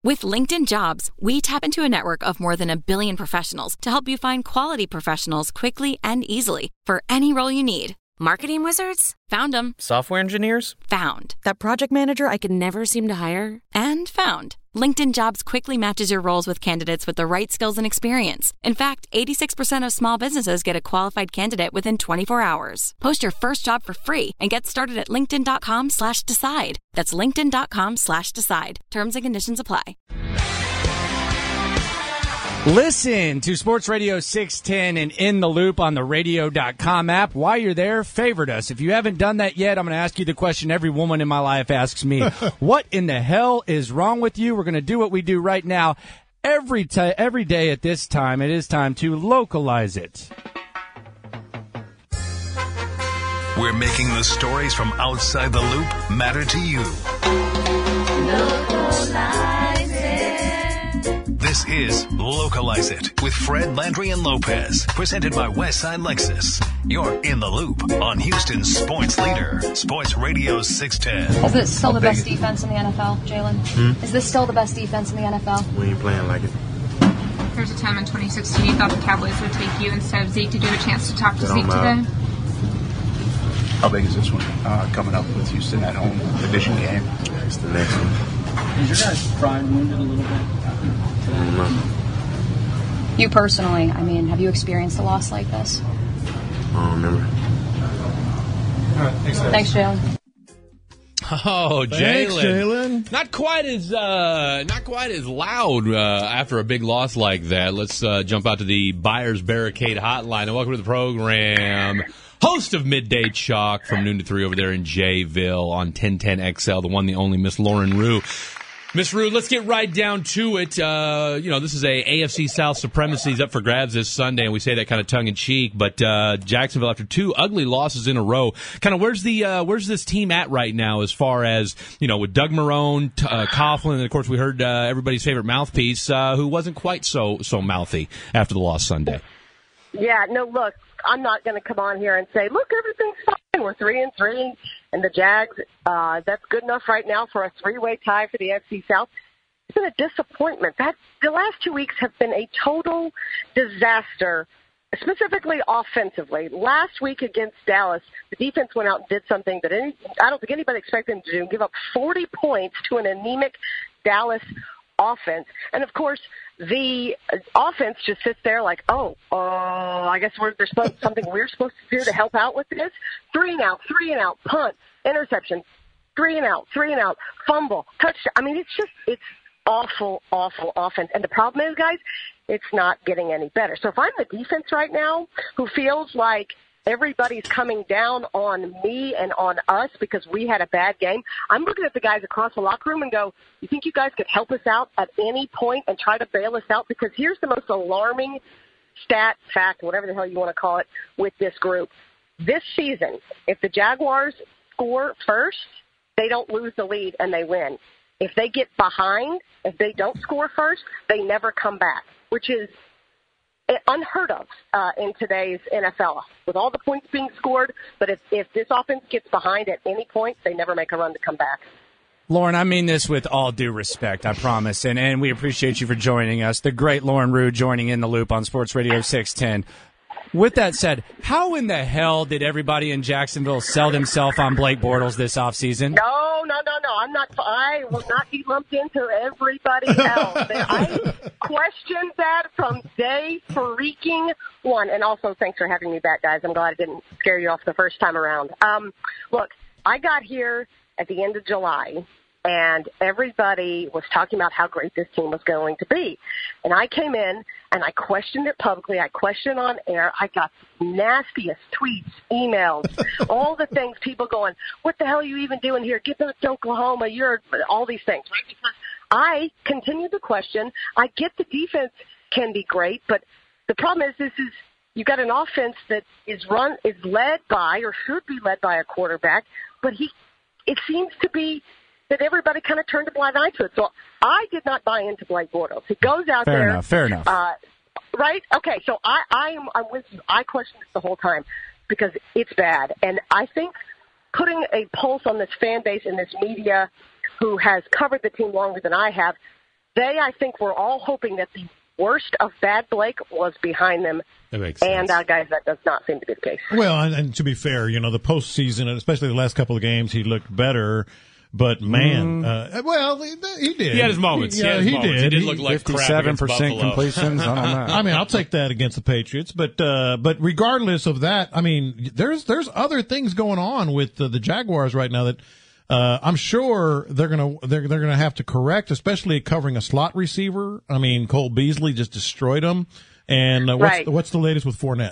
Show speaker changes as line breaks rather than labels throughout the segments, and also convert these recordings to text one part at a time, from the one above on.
With LinkedIn Jobs, we tap into a network of more than 1 billion professionals to help you find quality professionals quickly and easily for any role you need. Marketing wizards? Found them.
Software engineers?
Found. That project manager I could never seem to hire? And found. LinkedIn Jobs quickly matches your roles with candidates with the right skills and experience. In fact, 86% of small businesses get a qualified candidate within 24 hours. Post your first job for free and get started at linkedin.com/decide. That's linkedin.com/decide. Terms and conditions apply.
Listen to Sports Radio 610 and In the Loop on the radio.com app. While you're there, favorite us. If you haven't done that yet, I'm going to ask you the question every woman in my life asks me. What in the hell is wrong with you? We're going to do what we do right now. Every day at this time, it is time to localize it.
We're making the stories from outside the loop matter to you.
Localize it.
This is Localize It with Fred, Landry, and Lopez, presented by Westside Lexus. You're in the loop on Houston's sports leader, Sports Radio 610.
Is this still the best defense in the NFL, Jalen? Is this still the best defense in the NFL?
We ain't playing like it.
There's a time in 2016 you thought the Cowboys would take you instead of Zeke. Did you have a chance to talk to Zeke today?
How big is this one coming up with Houston at home division game? It's the next one.
Is your guys' pride wounded a little bit?
You personally, have you experienced a loss like this?
I don't remember.
All right,
Thanks, Jalen.
Oh,
Thanks,
Jalen! Not quite as loud after a big loss like that. Let's jump out to the Buyers Barricade Hotline and welcome to the program. Host of Midday Chalk from noon to 3 over there in Jayville on 1010XL, the one, the only Miss Lauren Rue. Miss Rue, let's get right down to it. This is a AFC South supremacy up for grabs this Sunday, and we say that kind of tongue-in-cheek, but Jacksonville, after 2 ugly losses in a row, kind of where's this team at right now as far as, with Doug Marrone, Coughlin, and of course we heard everybody's favorite mouthpiece, who wasn't quite so mouthy after the loss Sunday.
Yeah, no, look, I'm not going to come on here and say, look, everything's fine. We're 3-3, and the Jags, that's good enough right now for a 3-way tie for the NFC South. It's been a disappointment. The last 2 weeks have been a total disaster, specifically offensively. Last week against Dallas, the defense went out and did something that I don't think anybody expected them to do, give up 40 points to an anemic Dallas offense. And, of course, the offense just sits there like, I guess there's something we're supposed to do to help out with this. 3 and out, punt, interception, 3 and out, fumble, touchdown. It's awful offense. And the problem is, guys, it's not getting any better. So if I'm the defense right now who feels like everybody's coming down on me and on us because we had a bad game, I'm looking at the guys across the locker room and go, you think you guys could help us out at any point and try to bail us out? Because here's the most alarming stat, fact, whatever the hell you want to call it, with this group. This season, if the Jaguars score first, they don't lose the lead and they win. If they get behind, if they don't score first, they never come back, which is unheard of in today's NFL, with all the points being scored. But if this offense gets behind at any point, they never make a run to come back.
Lauren, I mean this with all due respect, I promise, and we appreciate you for joining us. The great Lauren Rue joining In the Loop on Sports Radio 610. With that said, how in the hell did everybody in Jacksonville sell themselves on Blake Bortles this offseason?
No. I will not be lumped into everybody else. I questioned that from day freaking one. And also, thanks for having me back, guys. I'm glad I didn't scare you off the first time around. Look, I got here at the end of July, and everybody was talking about how great this team was going to be. And I came in, and I questioned it publicly. I questioned on air. I got nastiest tweets, emails, all the things, people going, what the hell are you even doing here? Get back to Oklahoma. You're all these things. Right? Because I continued to question. I get the defense can be great, but the problem is you got an offense that is led by, or should be led by, a quarterback, but it seems to be that everybody kind of turned a blind eye to it. So I did not buy into Blake Bortles. He goes out there.
Fair enough.
Right? Okay, so I'm with you. I questioned it the whole time because it's bad. And I think putting a pulse on this fan base and this media who has covered the team longer than I have, I think, were all hoping that the worst of bad Blake was behind them.
That makes sense.
And, guys, that does not seem to be the case.
Well, and to be fair, the postseason, and especially the last couple of games, he looked better. But, man, he did.
He had his moments.
He
did.
He
did look like
57% completions. I don't know.
I mean, I'll take that against the Patriots. But regardless of that, I mean, there's other things going on with the Jaguars right now that I'm sure they're gonna have to correct, especially covering a slot receiver. I mean, Cole Beasley just destroyed them. And what's the latest with Fournette?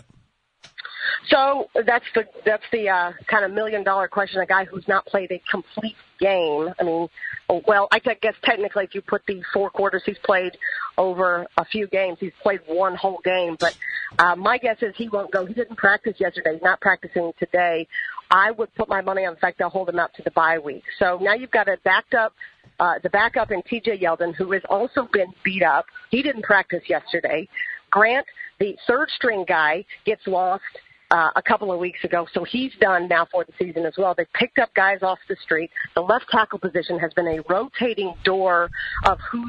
So that's the kind of $1 million question. A guy who's not played a complete game. I mean, well, I guess technically if you put the 4 quarters he's played over a few games, he's played one whole game. But my guess is he won't go. He didn't practice yesterday. He's not practicing today. I would put my money on the fact they'll hold him out to the bye week. So now you've got the backup in T.J. Yeldon, who has also been beat up. He didn't practice yesterday. Grant, the third-string guy, gets lost a couple of weeks ago, so he's done now for the season as well. They picked up guys off the street. The left tackle position has been a rotating door of who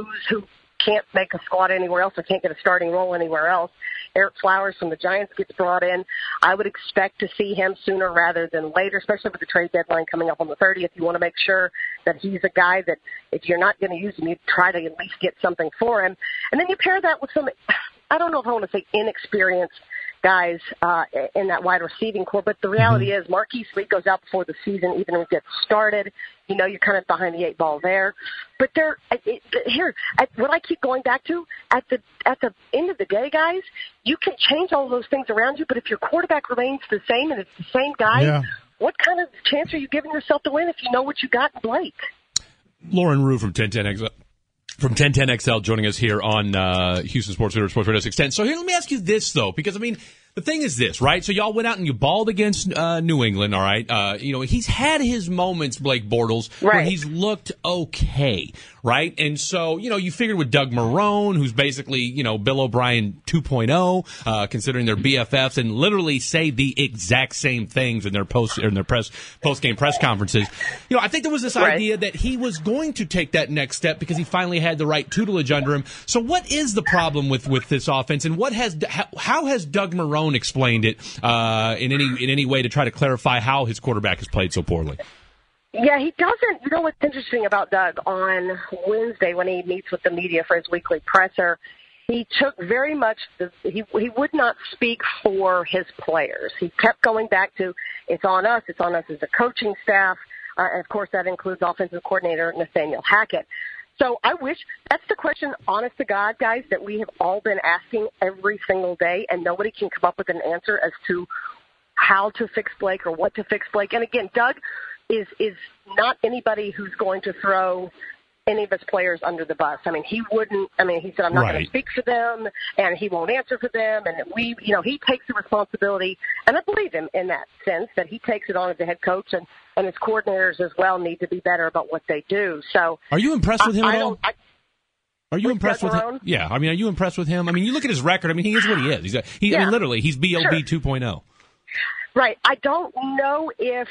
can't make a squad anywhere else or can't get a starting role anywhere else. Eric Flowers from the Giants gets brought in. I would expect to see him sooner rather than later, especially with the trade deadline coming up on the 30th. You want to make sure that he's a guy that if you're not going to use him, you try to at least get something for him. And then you pair that with some, I don't know if I want to say inexperienced guys in that wide receiving core, but the reality is Marquise Lee goes out before the season even if it gets started. You're kind of behind the 8 ball there. But what I keep going back to, at the end of the day, guys, you can change all those things around you, but if your quarterback remains the same and it's the same guy, what kind of chance are you giving yourself to win if you know what you got in Blake?
Lauren Rue from 1010XL. From 1010XL joining us here on Houston Sports Leader, Sports Radio 610. So here, let me ask you this, though, because, I mean, the thing is this, right? So y'all went out and you balled against New England, all right? He's had his moments, Blake Bortles, where he's looked okay, right? And so, you figured with Doug Marrone, who's basically, Bill O'Brien 2.0, considering they're BFFs, and literally say the exact same things in their post-game press conferences. I think there was this idea that he was going to take that next step because he finally had the right tutelage under him. So what is the problem with this offense, and how has Doug Marrone explained it in any way to try to clarify how his quarterback has played so poorly?
Yeah, he doesn't. What's interesting about Doug, on Wednesday when he meets with the media for his weekly presser, he took very much he would not speak for his players. He kept going back to it's on us as a coaching staff, and of course that includes offensive coordinator Nathaniel Hackett. So I wish that's the question, honest to God, guys, that we have all been asking every single day, and nobody can come up with an answer as to how to fix Blake or what to fix Blake. And again, Doug is not anybody who's going to throw any of his players under the bus. I mean, he said, I'm not going to speak for them, and he won't answer for them. And he takes the responsibility, and I believe him in that sense, that he takes it on as a head coach, and his coordinators as well need to be better about what they do. So,
are you impressed with him at all? Are you impressed with him?
Marrone?
Yeah, I mean, are you impressed with him? I mean, you look at his record. I mean, he is what he is. I mean, literally, he's BLB 2.0.
Right. I don't know if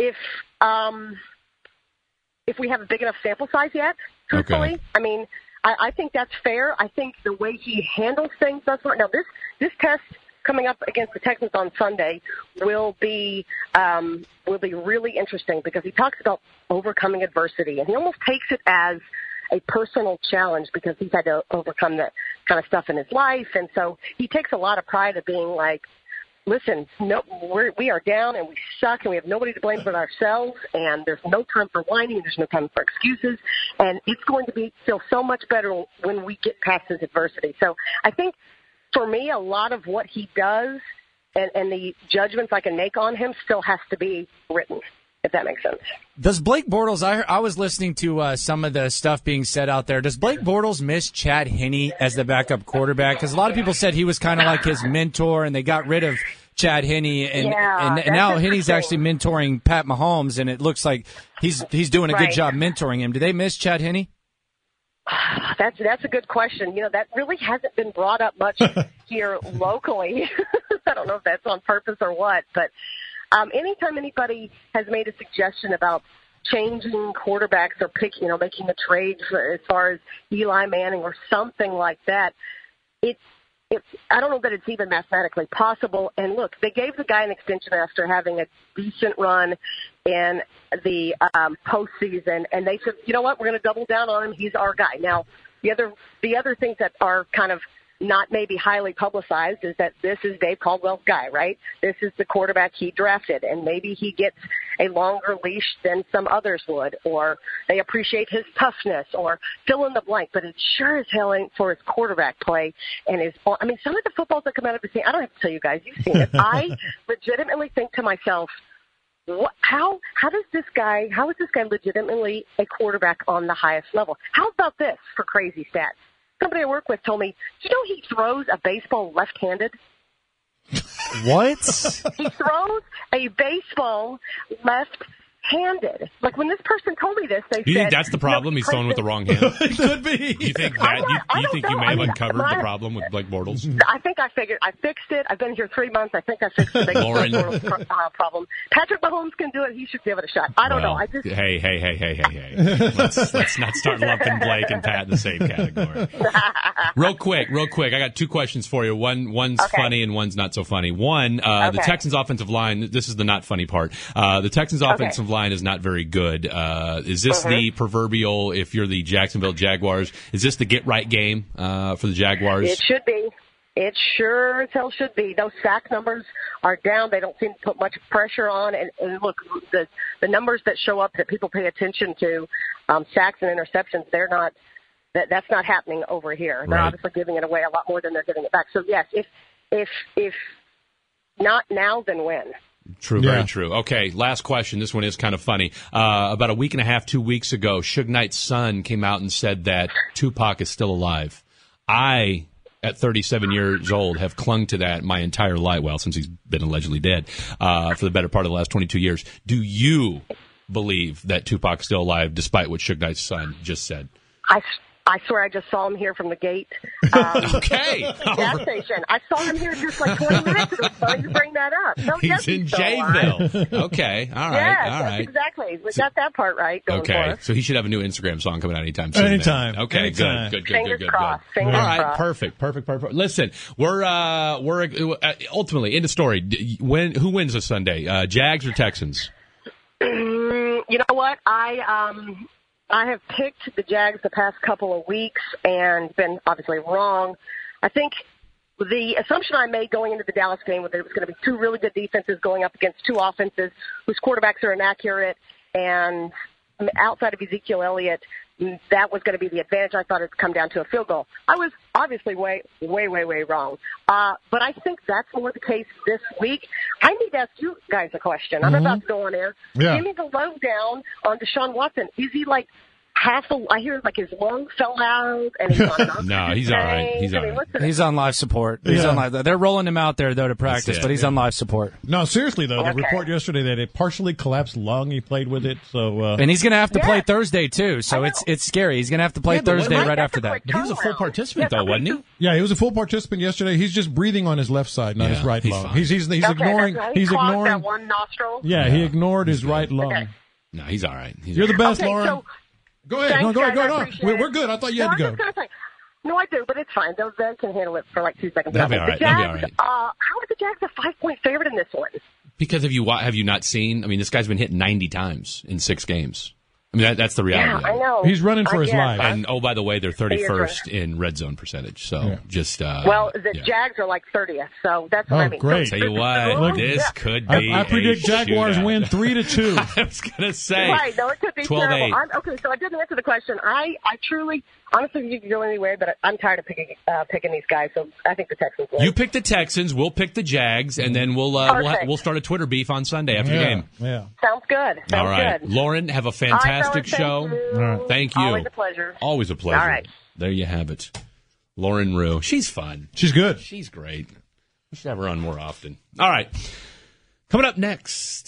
we have a big enough sample size yet, truthfully. Okay. I mean, I think that's fair. I think the way he handles things thus far. Now, this test coming up against the Texans on Sunday will be really interesting because he talks about overcoming adversity, and he almost takes it as a personal challenge because he's had to overcome that kind of stuff in his life, and so he takes a lot of pride of being like, listen, we are down and we suck and we have nobody to blame but ourselves, and there's no time for whining, there's no time for excuses, and it's going to feel so much better when we get past this adversity. So I think for me, a lot of what he does and the judgments I can make on him still has to be written, if that makes sense.
Does Blake Bortles, I was listening to some of the stuff being said out there, does Blake Bortles miss Chad Henne as the backup quarterback? Because a lot of people said he was kind of like his mentor, and they got rid of Chad Henne, and now Henne's actually mentoring Pat Mahomes, and it looks like he's doing a good job mentoring him. Do they miss Chad Henne?
That's a good question. That really hasn't been brought up much here locally. I don't know if that's on purpose or what, but anytime anybody has made a suggestion about changing quarterbacks or making a trade as far as Eli Manning or something like that. I don't know that it's even mathematically possible. And look, they gave the guy an extension after having a decent run in the postseason, and they said, you know what, we're going to double down on him. He's our guy. Now, the other things that are kind of not maybe highly publicized is that this is Dave Caldwell's guy, right? This is the quarterback he drafted, and maybe he gets a longer leash than some others would, or they appreciate his toughness, or fill in the blank, but it sure as hell ain't for his quarterback play. And some of the footballs that come out of the team, I don't have to tell you guys, you've seen it. I legitimately think to myself, how is this guy legitimately a quarterback on the highest level? How about this for crazy stats? Somebody I work with told me, do you know he throws a baseball left-handed?
What?
He throws a baseball left-handed. Like, when this person told me this, they said...
You think that's the problem? He's throwing with the wrong hand?
It could be.
You think that? You think you may have uncovered the problem with Blake Bortles?
I think I fixed it. I've been here 3 months. I think I fixed the Blake Bortles problem. Patrick Mahomes can do it. He should give it a shot. I don't know.
Hey. Let's not start lumping Blake and Pat in the same category. Real quick. I got two questions for you. One's funny and one's not so funny. One, the Texans offensive line, this is the not funny part. The Texans offensive line is not very good. Is this the proverbial, if you're the Jacksonville Jaguars, is this the get-right game for the Jaguars?
It should be. It sure as hell should be. Those sack numbers are down. They don't seem to put much pressure on. And look, the numbers that show up that people pay attention to, sacks and interceptions, they're not. That's not happening over here. They're obviously giving it away a lot more than they're giving it back. So yes, if not now, then when?
True, very true. Okay, last question. This one is kind of funny. About a week and a half, 2 weeks ago, Suge Knight's son came out and said that Tupac is still alive. I, at 37 years old, have clung to that my entire life, well, since he's been allegedly dead, for the better part of the last 22 years. Do you believe that Tupac's still alive, despite what Suge Knight's son just said?
I swear I just saw him here from the gate.
Okay.
Gas station. I saw him here just like 20 minutes ago. Sorry to bring that up. So
he's in Jayville. Okay. All right.
Yes,
all right.
Exactly. We got that part right.
Okay. So he should have a new Instagram song coming out anytime soon.
Anytime.
Okay.
Anytime.
Good.
Fingers
All
crossed.
right. Perfect. Listen, we're ultimately in the story. Who wins this Sunday? Jags or Texans?
You know what? I have picked the Jags the past couple of weeks and been obviously wrong. I think the assumption I made going into the Dallas game was that it was going to be two really good defenses going up against two offenses whose quarterbacks are inaccurate, and outside of Ezekiel Elliott, that was going to be the advantage. I thought it would come down to a field goal. I was obviously way wrong. But I think that's more the case this week. I need to ask you guys a question. I'm about to go on air.
Yeah.
Give me the lowdown on Deshaun Watson. Is he like I hear like his lung fell out and he's on
No, he's all right.
He's on life support. He's on life. They're rolling him out there though to practice, but he's on life support.
No, seriously though, the report yesterday that a partially collapsed lung, he played with it. So
and he's going to have to play Thursday too. So it's scary. He's going to have to play Thursday right after that.
But he was a full participant though, wasn't he?
Yeah, he was a full participant yesterday. He's just breathing on his left side, not his right lung.
Fine.
He's ignoring. He's ignoring
that one nostril.
Yeah, he ignored his right lung.
Okay.
No, he's all right.
You're the best, Lauren.
So,
go ahead.
Thanks,
Go ahead.
guys,
We're good. I thought you had to go.
I was just gonna say, no, I do, but it's fine. They can handle it for like 2 seconds.
That'll be all right.
How are the Jags a 5-point favorite in this one?
Because have you not seen? I mean, this guy's been hit 90 times in 6 games. I mean, that's the reality.
Yeah, I know.
He's running for his life.
And by the way, they're 31st in red zone percentage. So just
the Jags are like 30th. So that's what I mean.
Great.
Tell you what, this could be.
I predict Jaguars win 3-2.
I was gonna say.
Right. No, it could be
12-8.
terrible. Okay, so I didn't answer the question. I truly, honestly, you can go anyway, but I'm tired of picking these guys. So I think the Texans win.
You pick the Texans. We'll pick the Jags, and then we'll start a Twitter beef on Sunday after the game.
Yeah.
Sounds good.
All right,
good.
Lauren, have a fantastic show. Thank you.
Always a pleasure.
Always a pleasure.
All right.
There you have it. Lauren Rue. She's fun.
She's good.
She's great. We should have her on more often. All right. Coming up next,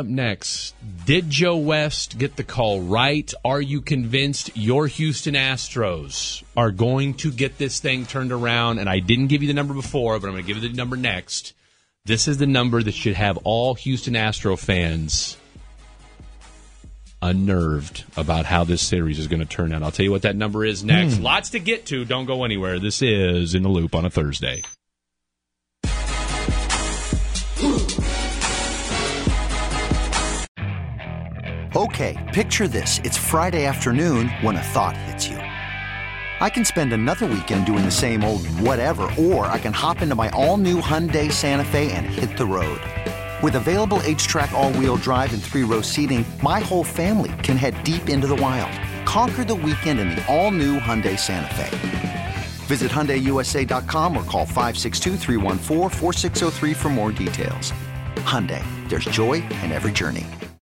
did Joe West get the call right? Are you convinced your Houston Astros are going to get this thing turned around? And I didn't give you the number before, but I'm going to give you the number next. This is the number that should have all Houston Astro fans unnerved about how this series is going to turn out. I'll tell you what that number is next. Lots to get to. Don't go anywhere. This is In the Loop on a Thursday.
Okay, picture this. It's Friday afternoon when a thought hits you. I can spend another weekend doing the same old whatever, or I can hop into my all-new Hyundai Santa Fe and hit the road. With available H-Track all-wheel drive and 3-row seating, my whole family can head deep into the wild. Conquer the weekend in the all-new Hyundai Santa Fe. Visit HyundaiUSA.com or call 562-314-4603 for more details. Hyundai, there's joy in every journey.